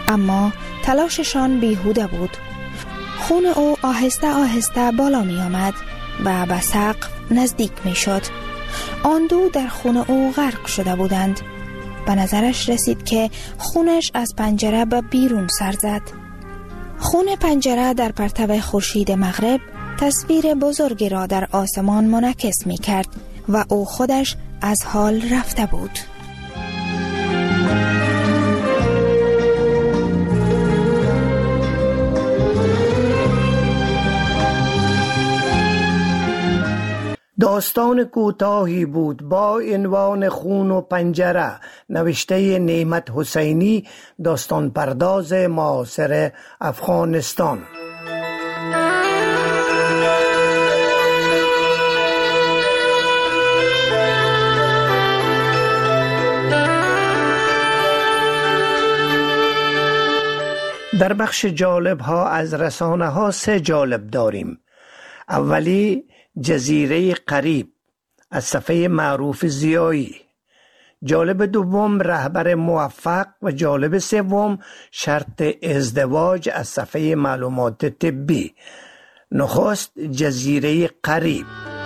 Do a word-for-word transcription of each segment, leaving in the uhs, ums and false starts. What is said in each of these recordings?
اما تلاششان بیهوده بود. خون او آهسته آهسته بالا می آمد و به سقف نزدیک می شد. آن دو در خون او غرق شده بودند. به نظرش رسید که خونش از پنجره به بیرون سر زد. خون پنجره در پرتو خورشید مغرب تصویر بزرگی را در آسمان منعکس می کرد و او خودش از حال رفته بود. داستان کوتاهی بود با عنوان خون و پنجره نوشته نعمت حسینی، داستان پرداز معاصر افغانستان. در بخش جالب ها از رسانه ها سه جالب داریم. اولی جزیره قریب از صفحه معروف زیایی، جالب دوم رهبر موفق و جالب سوم شرط ازدواج از صفحه معلومات طبی. نخست جزیره قریب.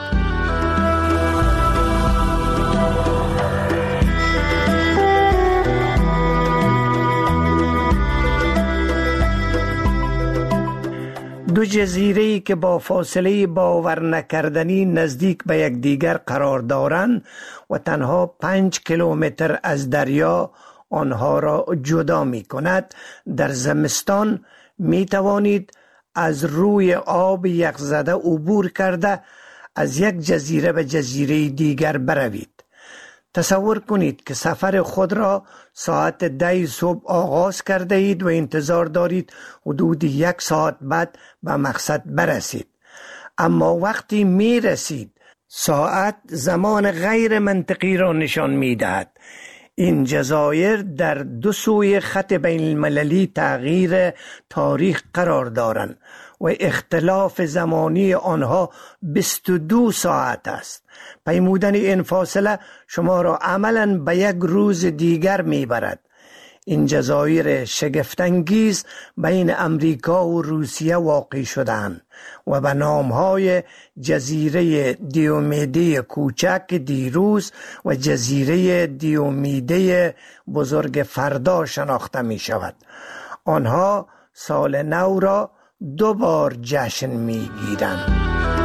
دو جزیره‌ای که با فاصله باور نکردنی نزدیک به یکدیگر قرار دارند و تنها پنج کیلومتر از دریا آنها را جدا می کند، در زمستان می توانید از روی آب یخزده عبور کرده از یک جزیره به جزیره دیگر بروید. تصور کنید که سفر خود را ساعت ده صبح آغاز کرده اید و انتظار دارید حدود یک ساعت بعد به مقصد برسید. اما وقتی می رسید ساعت زمان غیر منطقی را نشان می دهد. این جزایر در دو سوی خط بین المللی تغییر تاریخ قرار دارند و اختلاف زمانی آنها بیست و دو ساعت است. پیمودن این فاصله شما را عملاً به یک روز دیگر میبرد. این جزایر شگفت‌انگیز بین امریکا و روسیه واقع شدند و به نامهای جزیره دیومیده کوچک دیروز و جزیره دیومیده بزرگ فردا شناخته می شود. آنها سال نو را دو بار جشن می گیرند.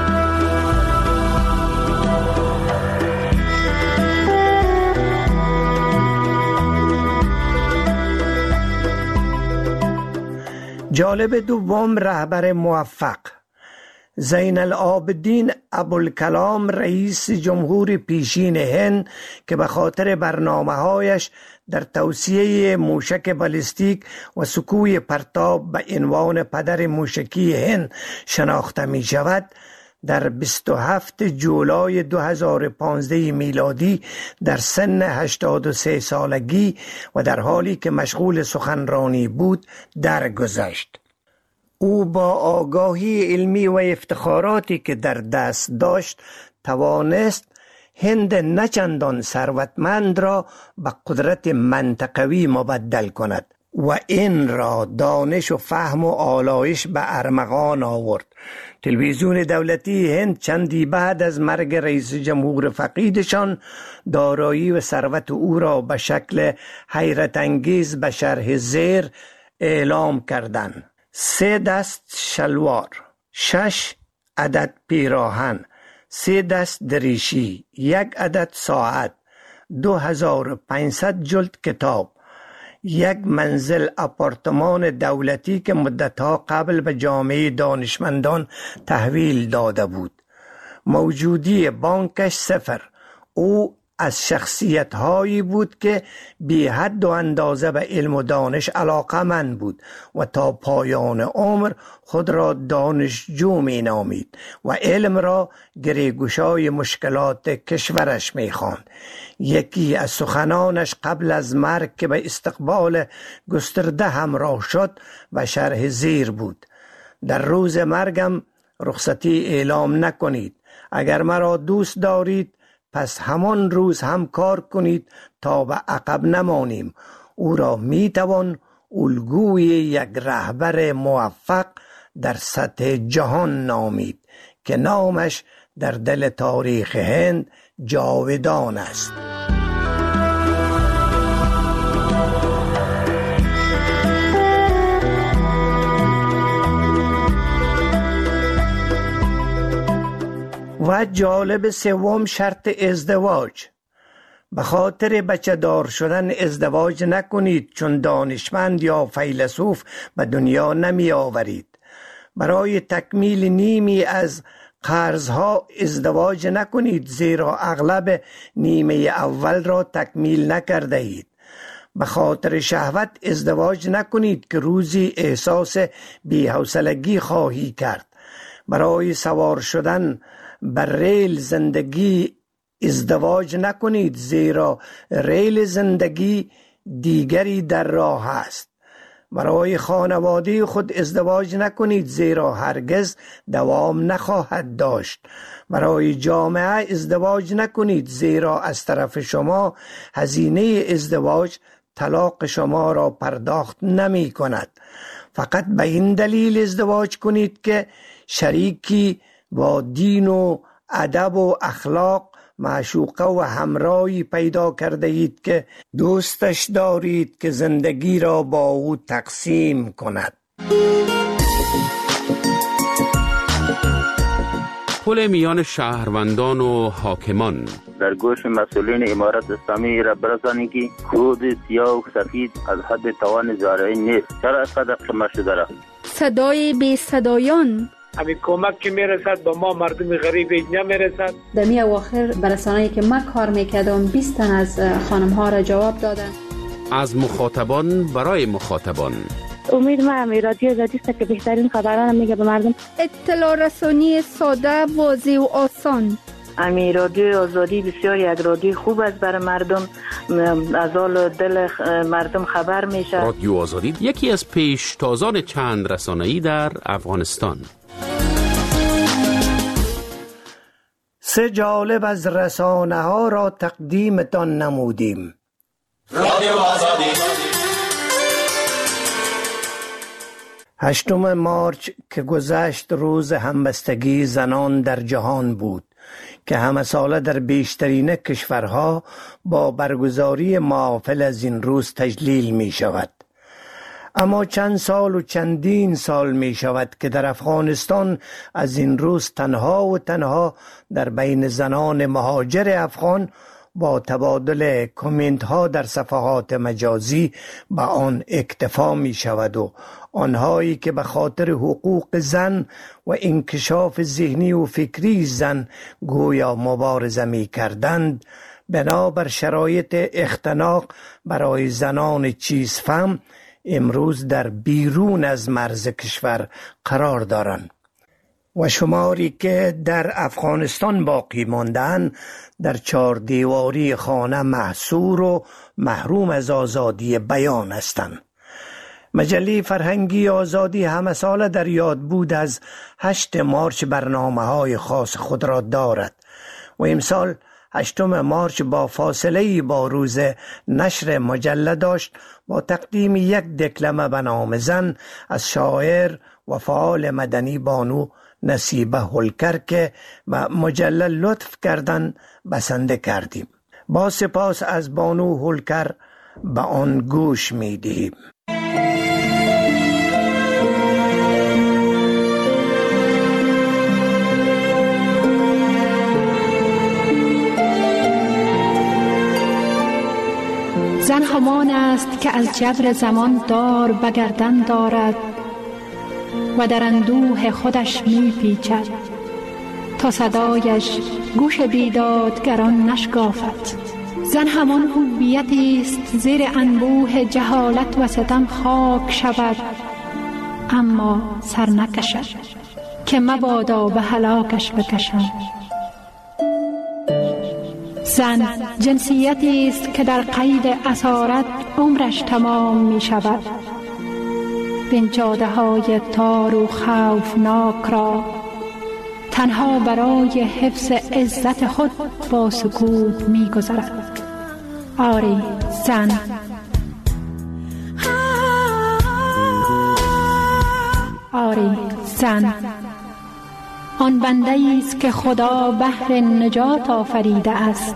جالب دوم رهبر موفق. زین العابدین ابوالکلام رئیس جمهور پیشین هند که به خاطر برنامه‌هایش در توسعه موشک بالستیک و سکوی پرتاب به عنوان پدر موشکی هند شناخته می شود، در بیست و هفتم جولای دو هزار و پانزده میلادی در سن هشتاد و سه سالگی و در حالی که مشغول سخنرانی بود درگذشت. او با آگاهی علمی و افتخاراتی که در دست داشت توانست هند نچندان ثروتمند را به قدرت منطقوی مبدل کند و این را دانش و فهم و آلایش به ارمغان آورد. تلویزیون دولتی هند چندی بعد از مرگ رئیس جمهور فقیدشان دارایی و ثروت او را به شکل حیرت انگیز به شرح زیر اعلام کردند: سه دست شلوار، شش عدد پیراهن، سه دست دریشی، یک عدد ساعت، دو هزار و پانصد جلد کتاب، یک منزل آپارتمان دولتی که مدتها قبل به جامعه دانشمندان تحویل داده بود. موجودی بانکش صفر. او از شخصیت هایی بود که بی حد و اندازه به علم و دانش علاقمند بود و تا پایان عمر خود را دانشجو می نامید و علم را گریگوشای مشکلات کشورش می خواند. یکی از سخنانش قبل از مرگ که به استقبال گسترده همراه شد و شرح زیر بود: در روز مرگم رخصتی اعلام نکنید. اگر مرا دوست دارید پس همان روز هم کار کنید تا به عقب نمانیم. او را می توان الگوی یک رهبر موفق در سطح جهان نامید که نامش در دل تاریخ هند جاودان است. و جالب سوم شرط ازدواج. به خاطر بچه دار شدن ازدواج نکنید، چون دانشمند یا فیلسوف به دنیا نمی آورید. برای تکمیل نیمی از قرضها ازدواج نکنید، زیرا اغلب نیمه اول را تکمیل نکرده اید. به خاطر شهوت ازدواج نکنید که روزی احساس بی‌حوصلگی خواهی کرد. برای سوار شدن بر ریل زندگی ازدواج نکنید، زیرا ریل زندگی دیگری در راه است. برای خانواده خود ازدواج نکنید، زیرا هرگز دوام نخواهد داشت. برای جامعه ازدواج نکنید، زیرا از طرف شما هزینه ازدواج طلاق شما را پرداخت نمی کند. فقط به این دلیل ازدواج کنید که شریکی با دین و ادب و اخلاق، معشوقه و همراهی پیدا کرده اید که دوستش دارید که زندگی را با او تقسیم کند. پل میان شهروندان و حاکمان. در گوش مسئولین امارت اسلامی را برسانید که کود سیاه و سفید از حد توان زارعی نیست. چرا از قدر شما شده را؟ صدای بی صدایان. همین کمک که میرسد با ما مردم غریب نمیرسد. در می اواخر برسانه‌ای که من کار میکردم بیست تن از خانم ها را جواب دادن. از مخاطبان برای مخاطبان. امید من رادیو آزادی است که بهترین خبران میگه به مردم. اطلاع رسانی ساده، واضح و آسان. امی رادیو آزادی بسیار یک رادیو خوب است برای مردم، از حال دل مردم خبر میشه. رادیو آزادی یکی از پیشتازان چند رسانه‌ای در افغانستان. سه جالب از رسانه ها را تقدیمتان نمودیم. رادیو آزادی. هشتم مارچ که گذشت روز همبستگی زنان در جهان بود که همه ساله در بیشترین کشورها با برگزاری محافل از این روز تجلیل می شود. اما چند سال و چندین سال می شود که در افغانستان از این روز تنها و تنها در بین زنان مهاجر افغان با تبادل کامنت ها در صفحات مجازی به آن اکتفا می شود و آنهایی که به خاطر حقوق زن و انکشاف ذهنی و فکری زن گویا مبارزه می کردند، بنابر شرایط اختناق برای زنان چیزفهم امروز در بیرون از مرز کشور قرار دارند و شماری که در افغانستان باقی ماندن در چهار دیواری خانه محصور و محروم از آزادی بیان هستند. مجله فرهنگی آزادی همه ساله در یاد بود از هشت مارچ برنامه های خاص خود را دارد و امسال هشتم مارچ با فاصله با روز نشر مجله داشت با تقدیم یک دکلمه به نام زن از شاعر و فعال مدنی بانو نصیبه هولکر که به مجله لطف کردن بسنده کردیم. با سپاس از بانو هولکر به آن گوش می دهیم. زن همان است که از جبر زمان دار بگردن دارد و در اندوه خودش می پیچد تا صدایش گوش بیدادگران نشکافد. زن همان هویتی است زیر انبوه جهالت و ستم خاک شود اما سر نکشد که مبادا به هلاکش بکشند. زن جنسیتی است که در قید اسارت عمرش تمام می شود. بنجاده های تار و خوفناک را تنها برای حفظ عزت خود با سکوت می گذرد. آری زن. آری زن، آن بنده است که خدا بهر نجات آفریده است.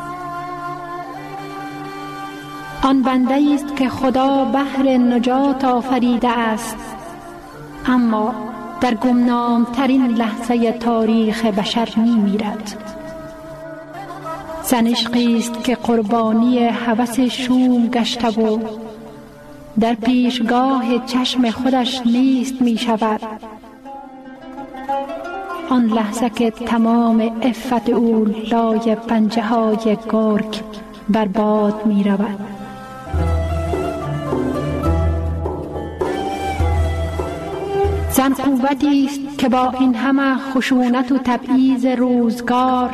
آن بنده است که خدا بهر نجات آفریده است، اما در گمنام ترین لحظه تاریخ بشر می میرد. زن عشقی است که قربانی هوس شوم گشته و در پیشگاه چشم خودش نیست می شود. آن لحظه که تمام عفت او لای پنجه های گرگ برباد می رود. زن قوتی است که با این همه خشونت و تبعیض روزگار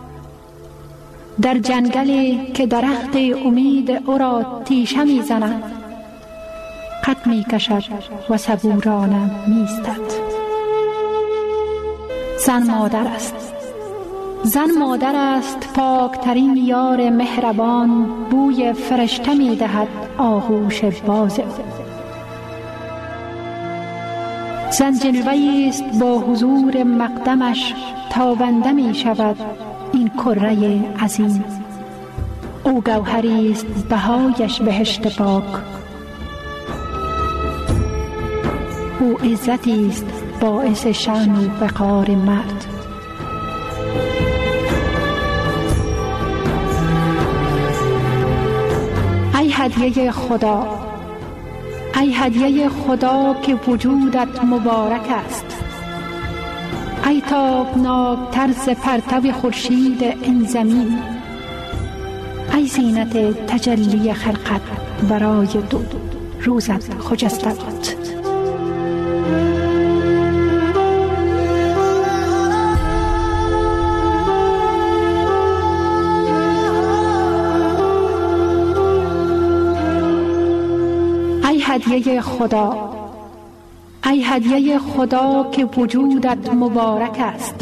در جنگلی که درخت امید او را تیشه می زند قد می کشد و صبورانه می ایستد. زن مادر است. زن مادر است، پاکترین یار مهربان، بوی فرشته می دهد آغوش باز. زن جلوه‌ای است با حضور مقدمش تابنده می شود این کره عظیم. او گوهری است بهایش بهشت پاک. او عزتی است باعث شأن و وقار مرد. ای هدیه خدا، ای هدیه خدا که وجودت مبارک است. ای تابناک طرز پرتو خورشید این زمین. ای زینت تجلی خلقت برای دو روزت خجسته باد. ای هدیه خدا، ای هدیه خدا که وجودت مبارک است.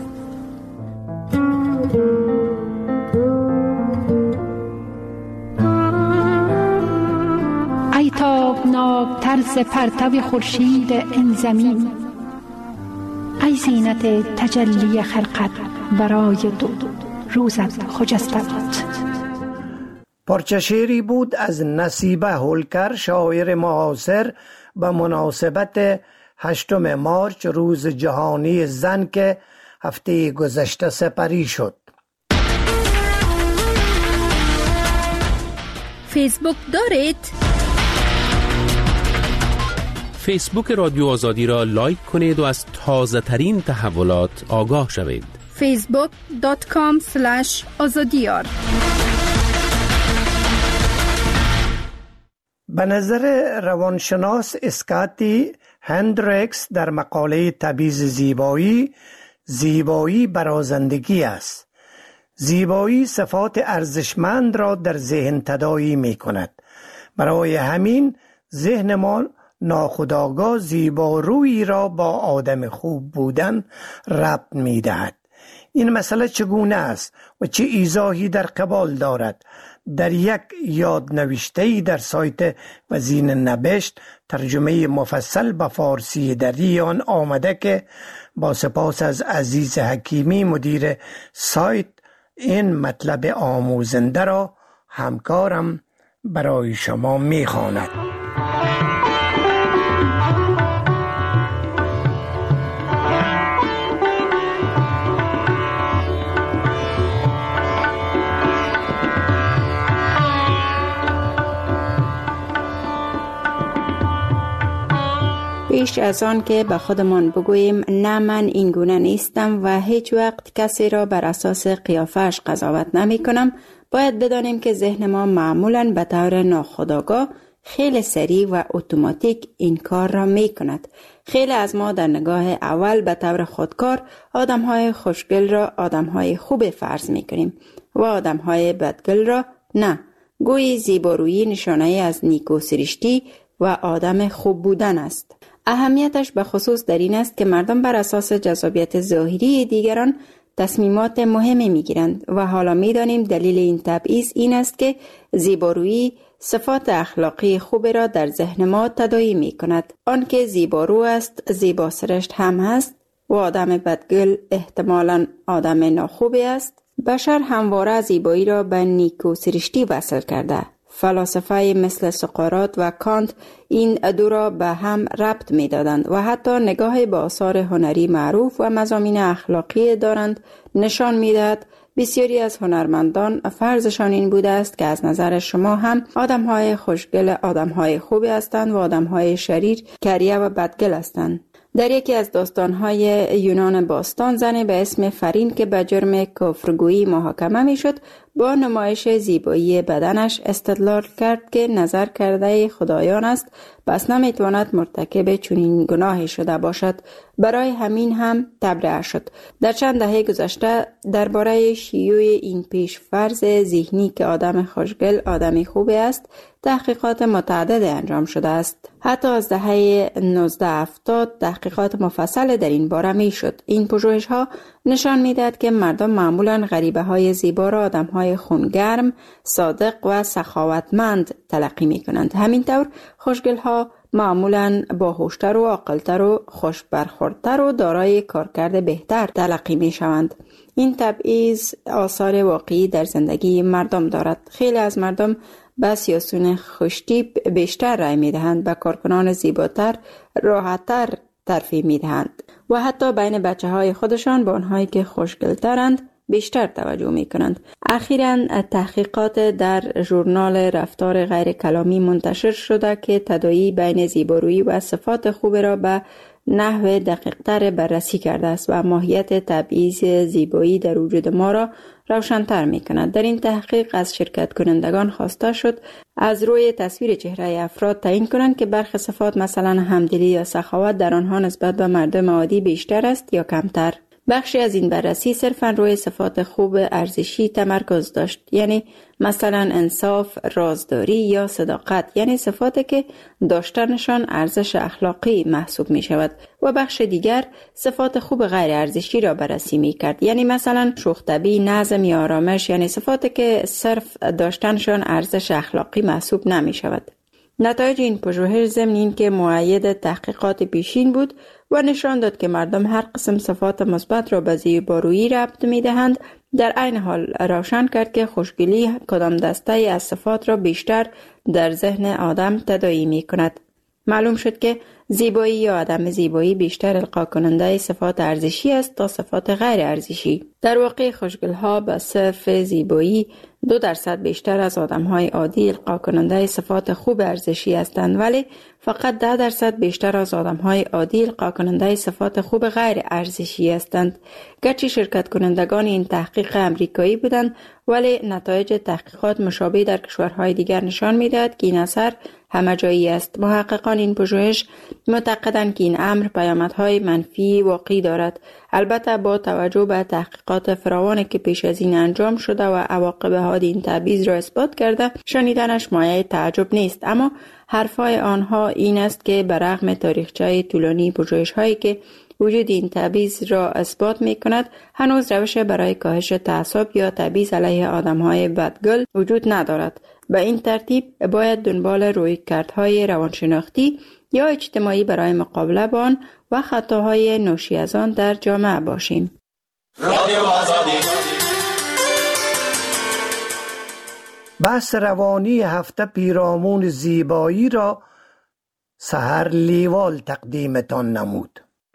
ای تابناک طرز پرتو خورشید این زمین. ای زینت تجلی خلقت برای دو روزت خجسته باد. پارچه شعری بود از نصیبه هولکر، شاعر معاصر، به مناسبت هشتم مارچ روز جهانی زن که هفته گذشته سپری شد. فیسبوک دارید؟ فیسبوک رادیو آزادی را لایک کنید و از تازه ترین تحولات آگاه شوید. فیسبوک دات کام اسلش آزادیار. به نظر روانشناس اسکاتی هندریکس در مقاله تبعیض زیبایی، زیبایی برازندگی است. زیبایی صفات ارزشمند را در ذهن تداعی می کند. برای همین ذهن ما ناخودآگاه زیبارویی را با آدم خوب بودن ربط می دهد. این مسئله چگونه است و چه ایضاحی در قبال دارد؟ در یک یادنوشته‌ای در سایت وزین نبشت ترجمه مفصل به فارسی در آن آمده که با سپاس از عزیز حکیمی مدیر سایت این مطلب آموزنده را همکارم برای شما می‌خواند. پیش از آن که به خودمان بگوییم نه من این گونه نیستم و هیچ وقت کسی را بر اساس قیافش قضاوت نمی کنم، باید بدانیم که ذهن ما معمولاً به طور ناخودآگاه خیلی سریع و اتوماتیک این کار را می کند. خیلی از ما در نگاه اول به طور خودکار آدم‌های خوشگل را آدم‌های خوب فرض می کنیم و آدم‌های بدگل را نه. گویی زیبارویی نشانه از نیکو سرشتی و آدم خوب بودن است. اهمیتش به خصوص در این است که مردم بر اساس جذابیت ظاهری دیگران تصمیمات مهمی می گیرند و حالا می دانیم دلیل این تبعیض این است که زیبارویی صفات اخلاقی خوب را در ذهن ما تداعی می کند. آنکه زیبارو است زیبا سرشت هم هست و آدم بدگل احتمالاً آدم ناخوبی است. بشر همواره زیبایی را به نیکو سرشتی وصل کرده. فلاسفه مثل سقراط و کانت این دو را به هم ربط می دادند و حتی نگاه به آثار هنری معروف و مضامین اخلاقی دارند نشان می دهد بسیاری از هنرمندان فرضشان این بوده است که از نظر شما هم آدم‌های خوشگل آدم‌های خوبی هستند و آدم‌های شریر کریه و بدگل هستند. در یکی از داستان‌های یونان باستان زنی به اسم فرین که به جرم کفرگویی محاکمه می‌شد با نمایش زیبایی بدنش استدلال کرد که نظر کرده خدایان است، پس نمی‌تواند مرتکب چنین گناهی شده باشد. برای همین هم تبرئه شد. در چند دهه گذشته درباره شیوع این پیش فرض ذهنی که آدم خوشگل آدمی خوبی است تحقیقات متعدد انجام شده است. حتی از دهه نوزده هفتاد تحقیقات مفصل در این باره می شد. این پژوهش‌ها نشان می‌دهد که مردم معمولاً غریبه‌های زیبا را آدم‌های خونگرم، صادق و سخاوتمند تلقی می‌کنند. همینطور خوشگل‌ها معمولاً باهوشتر و عاقل‌تر و خوش برخوردتر و دارای کارکرد بهتر تلقی می‌شوند. این تبعیض آثار واقعی در زندگی مردم دارد. خیلی از مردم به سیاسیون خوشتیپ بیشتر رای می‌دهند، به کارکنان زیباتر راحت‌تر ترفیع می‌دهند و حتی بین بچه‌های خودشان به آنهایی که خوشگل‌ترند بیشتر توجه می‌کنند. اخیراً تحقیقات در ژورنال رفتار غیر کلامی منتشر شده که تداعی بین زیبارویی و صفات خوب را به نحو دقیق‌تر بررسی کرده است و ماهیت تبعیض زیبایی در وجود ما را روشن‌تر می‌کند. در این تحقیق از شرکت کنندگان خواسته شد از روی تصویر چهره افراد تعیین کنند که برخی صفات مثلا همدلی یا سخاوت در آنها نسبت به مردم عادی بیشتر است یا کمتر. بخشی از این بررسی صرفاً روی صفات خوب ارزشی تمرکز داشت، یعنی مثلا انصاف، رازداری یا صداقت، یعنی صفاتی که داشتنشان ارزش اخلاقی محسوب می شود، و بخش دیگر صفات خوب غیر ارزشی را بررسی می کرد، یعنی مثلا شوخ‌طبعی، نظم یا آرامش، یعنی صفاتی که صرف داشتنشان ارزش اخلاقی محسوب نمی شود. نتایج این پژوهش ضمن این که مؤید تحقیقات پیشین بود و نشان داد که مردم هر قسم صفات مثبت را به زیبارویی ربط می‌دهند، در عین حال روشن کرد که خوشگلی کدام دسته از صفات را بیشتر در ذهن آدم تداعی می‌کند. معلوم شد که زیبایی یا عدم زیبایی بیشتر القا کننده صفات ارزشی است تا صفات غیر ارزشی. در واقع خوشگل‌ها به صرف زیبایی دو درصد بیشتر از آدم‌های عادی القا کننده صفات خوب ارزشی هستند، ولی فقط ده درصد بیشتر از آدم‌های عادی القا کننده صفات خوب غیر ارزشی هستند. گرچه شرکت کنندگان این تحقیق امریکایی بودند، ولی نتایج تحقیقات مشابه در کشورهای دیگر نشان می‌دهد که این اثر همه جایی است. محققان این پژوهش معتقدند که این امر پیامدهای منفی واقعی دارد. البته با توجه به تحقیقات فراوانی که پیش از این انجام شده و عواقب حاد این تبعیض را اثبات کرده، شنیدنش مایه تعجب نیست، اما حرفای آنها این است که برغم تاریخچه طولانی پژوهش‌هایی که وجود این تبعیض را اثبات می کند، هنوز روش برای کاهش تعصب یا تبعیض علیه آدم‌های بدگل وجود ندارد. به این ترتیب باید دنبال رویکردهای روانشناختی یا اجتماعی برای مقابله با آن و خطاهای ناشی از آن در جامعه باشیم. رادیو آزادی. بحث روانی هفته پیرامون زیبایی را سحر لیوال تقدیمتان نمود.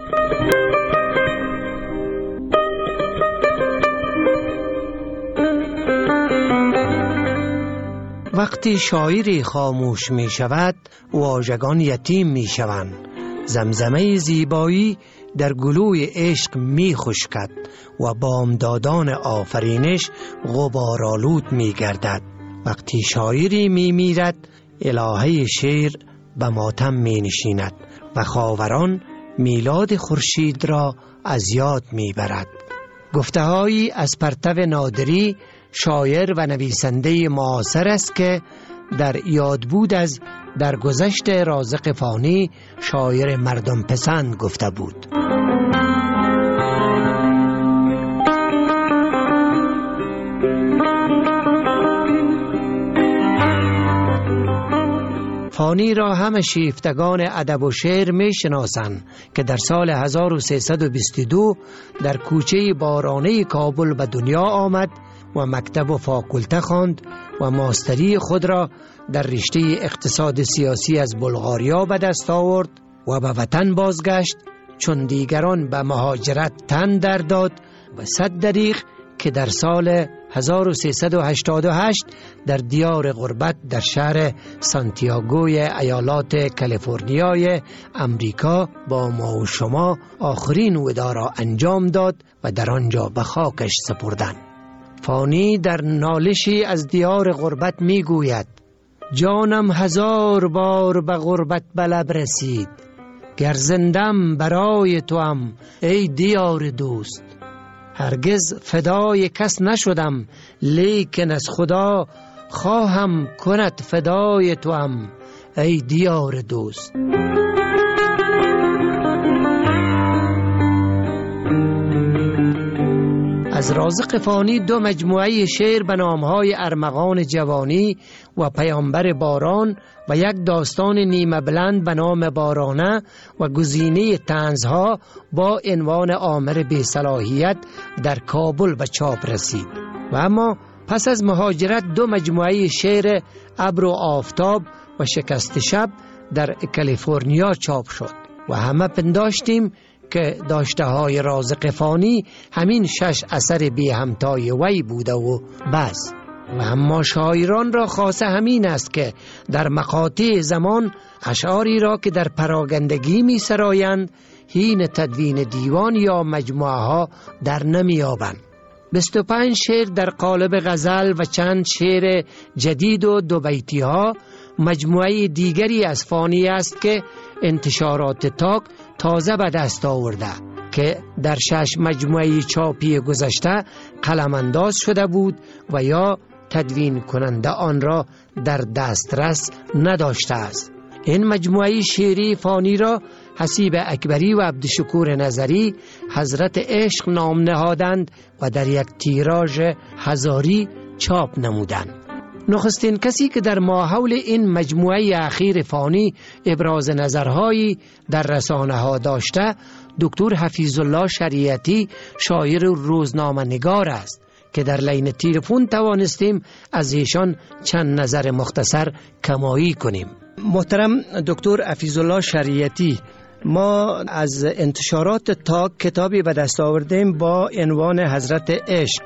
وقتی شاعری خاموش می شود، واژگان یتیم می شوند. زمزمه زیبایی در گلوی عشق می خشکد و بامدادان آفرینش غبارآلود می گردد. وقتی شاعری می میرد، الهه شعر به ماتم می نشیند و خاوران میلاد خورشید را از یاد می برد. گفته‌هایی از پرتو نادری، شاعر و نویسنده معاصر است که در یاد بود از درگذشت رازق فانی، شاعر مردم پسند گفته بود. فانی را همه شیفتگان ادب و شعر می شناسند که در سال هزار و سیصد و بیست و دو در کوچه بارانه کابل به دنیا آمد و مکتب و فاکولته خواند و ماستری خود را در رشته اقتصاد سیاسی از بلغاریا به دست آورد و به وطن بازگشت، چون دیگران به مهاجرت تن در داد و صد دریغ که در سال هزار و سیصد و هشتاد و هشت در دیار غربت در شهر سانتیاگوی ایالات کالیفرنیای امریکا با ما و شما آخرین وداع را انجام داد و در آنجا به خاکش سپردند. فانی در نالشی از دیار غربت می گوید: جانم هزار بار به غربت به لب رسید، گر زندم برای توام ای دیار دوست. هرگز فدای کس نشدم، لیکن از خدا خواهم کند فدای توام ای دیار دوست. از رازق فانی دو مجموعه شعر به نامهای ارمغان جوانی و پیامبر باران و یک داستان نیمه بلند به نام بارانه و گزینه طنزها با عنوان آمر بی‌صلاحیت در کابل به چاپ رسید. و اما پس از مهاجرت دو مجموعه شعر ابر و آفتاب و شکست شب در کالیفرنیا چاپ شد و همه پنداشتیم که داشته های رازق فانی همین شش اثر بی همتای وی بوده و بس. و اما شاعران را خاصه همین است که در مقاطع زمان اشعاری را که در پراگندگی می سرایند حین تدوین دیوان یا مجموعه ها در نمی آبند. بیست و پنج شعر در قالب غزل و چند شعر جدید و دو بیتی ها مجموعه دیگری از فانی است که انتشارات تاک تازه به دست آورده که در شش مجموعه چاپی گذشته قلم انداز شده بود و یا تدوین کننده آن را در دسترس نداشته است. این مجموعه شعری فانی را حسیب اکبری و عبدالشکور نظری حضرت عشق نام نهادند و در یک تیراژ هزاری چاپ نمودند. نخستین کسی که در ماحول این مجموعه اخیر فانی ابراز نظرهایی در رسانه ها داشته دکتر حفیظ الله شریعتی شاعر روزنامه نگار است که در لین تلفن توانستیم از ایشان چند نظر مختصر کمایی کنیم. محترم دکتر حفیظ الله شریعتی، ما از انتشارات تاک کتابی به دست آوردیم با عنوان حضرت عشق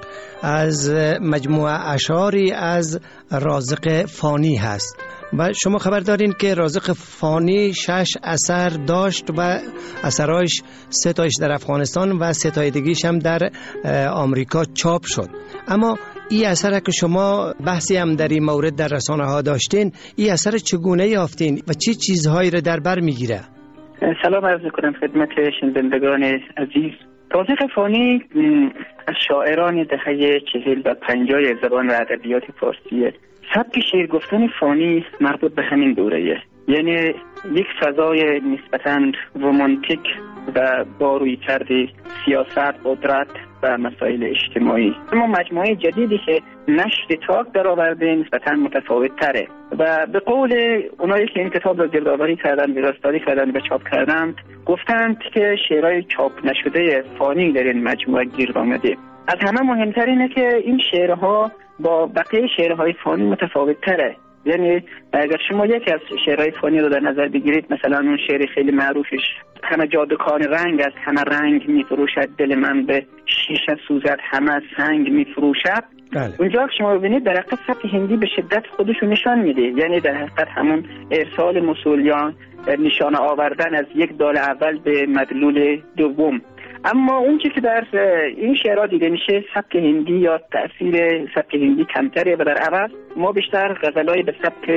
از مجموعه اشعاری از رازق فانی هست و شما خبر دارین که رازق فانی شش اثر داشت و اثرایش سه تایش در افغانستان و سه تای دیگیش هم در آمریکا چاپ شد. اما این اثر که شما بحثی هم در این مورد در رسانه ها داشتین، این اثر چگونه یافتین و چه چیزهایی را در بر میگیره؟ سلام عرض میکنم خدمت شنوندگان عزیز. رازق فانی از شاعران دهه چهل و پنجاه زبان و ادبیات فارسیه. سبک شعر گفتن فانی مربوط به همین دوره‌ایه، یعنی یک فضای نسبتاً رمانتیک و با روی کرد سیاست، قدرت و مسائل اجتماعی. اما مجموعه جدیدی که نشر تاک در آورده نسبتاً متفاوت تره و به قول اونایی که این کتاب را گردآوری کردن، ویراستاری کردن و چاپ کردند، گفتند که شعرهای چاپ نشده فانی در این مجموعه گیر آمده. از همه مهمتر اینه که این شعرها با بقیه شعرهای فانی متفاوت تره. یعنی اگر شما یکی از شعرهای فانی رو در نظر بگیرید، مثلا اون شعر خیلی معروفش همه جادوکان رنگ است، همه رنگ میفروشد دل من به شیشه سوزد، همه سنگ میفروشد. بله. اونجا که شما ببینید در حقیقت سبک هندی به شدت خودشو نشان میده، یعنی در حقیقت همون ارسال مسئولیان، نشانه آوردن از یک دال اول به مدلول دوم. اما اون چیزی که در این شعرها دیده میشه سبک هندی یا تأثیر سبک هندی کمتره و در عوض ما بیشتر غزلهای به سبک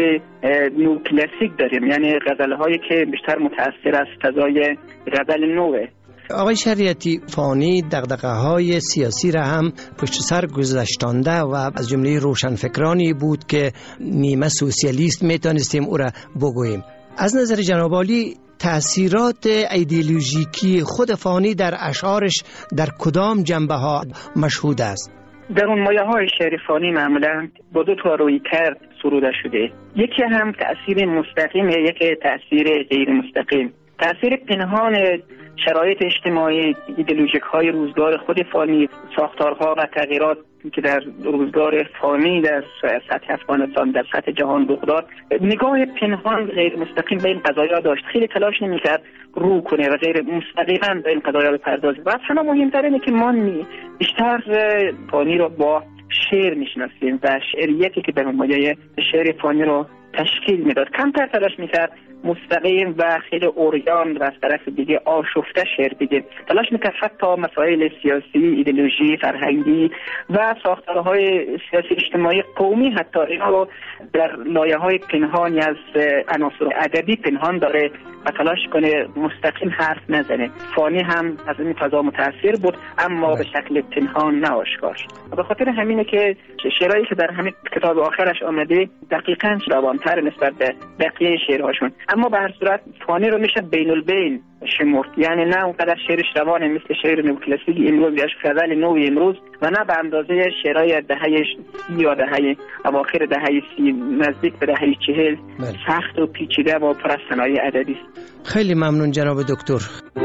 نو کلاسیک داریم، یعنی غزلهایی که بیشتر متأثر از فضای غزل نوه. آقای شریعتی، فانی دغدغه‌های سیاسی را هم پشت سر گذاشتانده و از جمله روشنفکرانی بود که نیمه سوسیالیست میتونستیم او را بگوییم. از نظر جناب عالی تأثیرات ایدئولوژیکی خود فانی در اشعارش در کدام جنبه ها مشهود است؟ در اون مایه های شعر فانی معمولا با دو تا روی کرد سروده شده. یکی هم تأثیر مستقیم، یکی تأثیر غیر مستقیم. تأثیر پنهان شرایط اجتماعی، ایدئولوژیک های روزگار خود فانی، ساختارها و تغییرات که در روزگار فانی در سطح افغانستان، در سطح جهان رخ داد، نگاه پنهان غیر مستقیم به این قضایا داشت. خیلی تلاش نمی‌کرد رو کنه و غیر مستقیما به این قضایا بپردازه. و اصلا مهمتر اینه که ما بیشتر فانی رو با شعر میشناسیم و شعریتی که در مایه شعر فانی رو تشکیل میداد. کمتر تلاش میکرد مستقیم و خیلی اوریان و از طرف دیگه آشفته شعر بگه. تلاش میکرد حتی مسائل سیاسی، ایدئولوژی، فرهنگی و ساختارهای سیاسی اجتماعی قومی حتی اینا رو در لایه‌های پنهانی از عناصر ادبی پنهان داره و تلاش کنه مستقیم حرف نزنه. فانی هم از این فضا متاثر بود اما به شکل پنهان نه آشکار. به خاطر همینه که شعرهایی که در همین کتاب آخرش آمده دقیقاً روان‌تر نسبت به بقیه شعرهاشون، اما به هر صورت فانی رو میشه بین البین شمرد، یعنی نه اونقدر شعرش روانه مثل شعر نوکلاسیک امروز یا غزل نو امروز و نه به اندازه شعرهای دهه سی یا دهه اواخر دهه سی نزدیک به دهه چهل سخت و پیچیده و پر از صنایع ادبی است. خیلی ممنون جناب دکتر.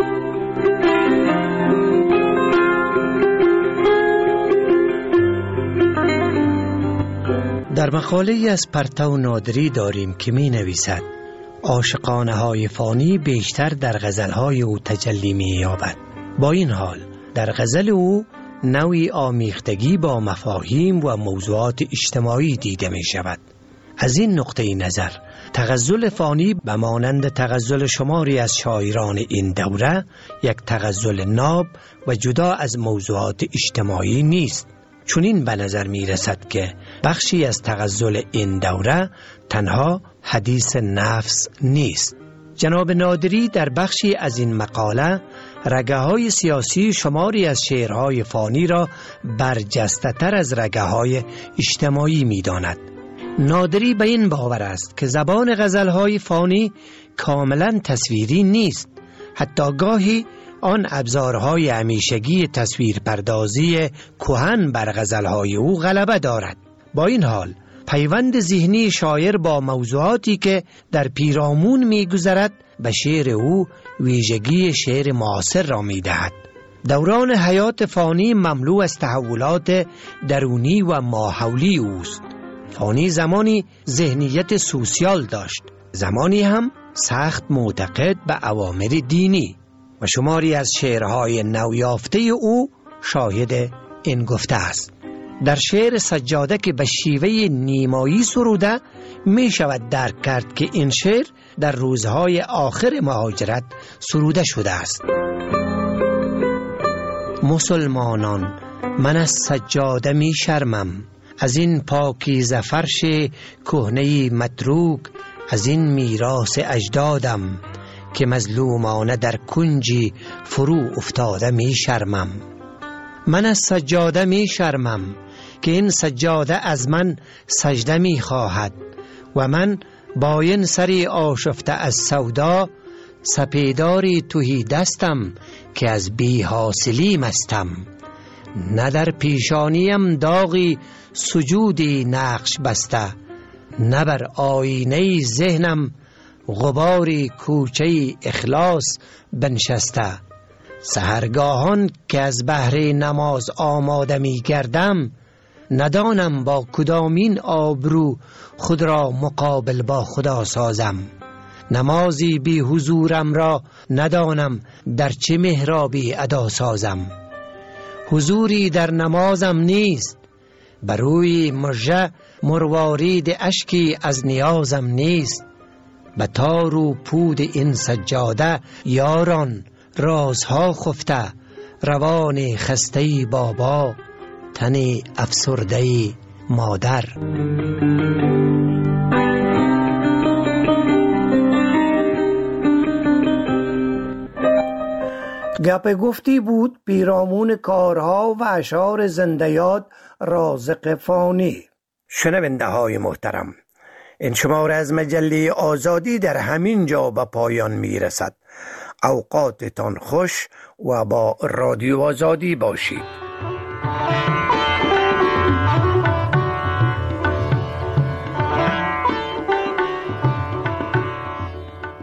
در مقاله ای از پرتو نادری داریم که می نویسد عاشقانه های فانی بیشتر در غزلهای او تجلی می یابد. با این حال در غزل او نوعی آمیختگی با مفاهیم و موضوعات اجتماعی دیده می شود. از این نقطه نظر تغزل فانی به مانند تغزل شماری از شاعران این دوره یک تغزل ناب و جدا از موضوعات اجتماعی نیست. چنین به نظر می رسد که بخشی از تغزل این دوره تنها حدیث نفس نیست. جناب نادری در بخشی از این مقاله رگه های سیاسی شماری از شعرهای فانی را برجسته تر از رگه های اجتماعی می داند. نادری به این باور است که زبان غزلهای فانی کاملا تصویری نیست. حتی گاهی آن ابزارهای همیشگی تصویر پردازی کهن بر غزلهای او غلبه دارد. با این حال پیوند ذهنی شاعر با موضوعاتی که در پیرامون می‌گذرد به شعر او ویژگی شعر معاصر را می‌دهد. دوران حیات فانی مملو از تحولات درونی و ماحولی اوست. فانی زمانی ذهنیت سوسیال داشت، زمانی هم سخت معتقد به اوامر دینی و شماری از شعرهای نویافته او شاهد این گفته است. در شعر سجاده که به شیوه نیمایی سروده می شود درک کرد که این شعر در روزهای آخر مهاجرت سروده شده است. مسلمانان، من از سجاده می شرمم، از این پاکیزه فرش کهنه‌ای متروک، از این میراث اجدادم که مظلومانه در کنجی فرو افتاده می شرمم. من از سجاده می شرمم که این سجاده از من سجده می خواهد و من با این سری آشفته از سودا سپیداری تهی دستم که از بی حاصلی مستم. نه در پیشانیم داغی سجودی نقش بسته، نه بر آینه ذهنم غباری کوچه اخلاص بنشسته. سحرگاهان که از بهر نماز آماده می گردم، ندانم با کدامین آبرو خود را مقابل با خدا سازم. نمازی بی حضورم را ندانم در چه محرابی ادا سازم. حضوری در نمازم نیست، بر روی مژه مروارید اشکی از نیازم نیست. به تار و پود این سجاده یاران رازها خفته، روان خسته بابا تن افسرده مادر. گپ گفتی بود پیرامون کارها و اشعار زنده‌یاد رازق فانی. شنونده های محترم، این شماره از مجله آزادی در همین جا به پایان می رسد. اوقاتتان خوش و با رادیو آزادی باشید.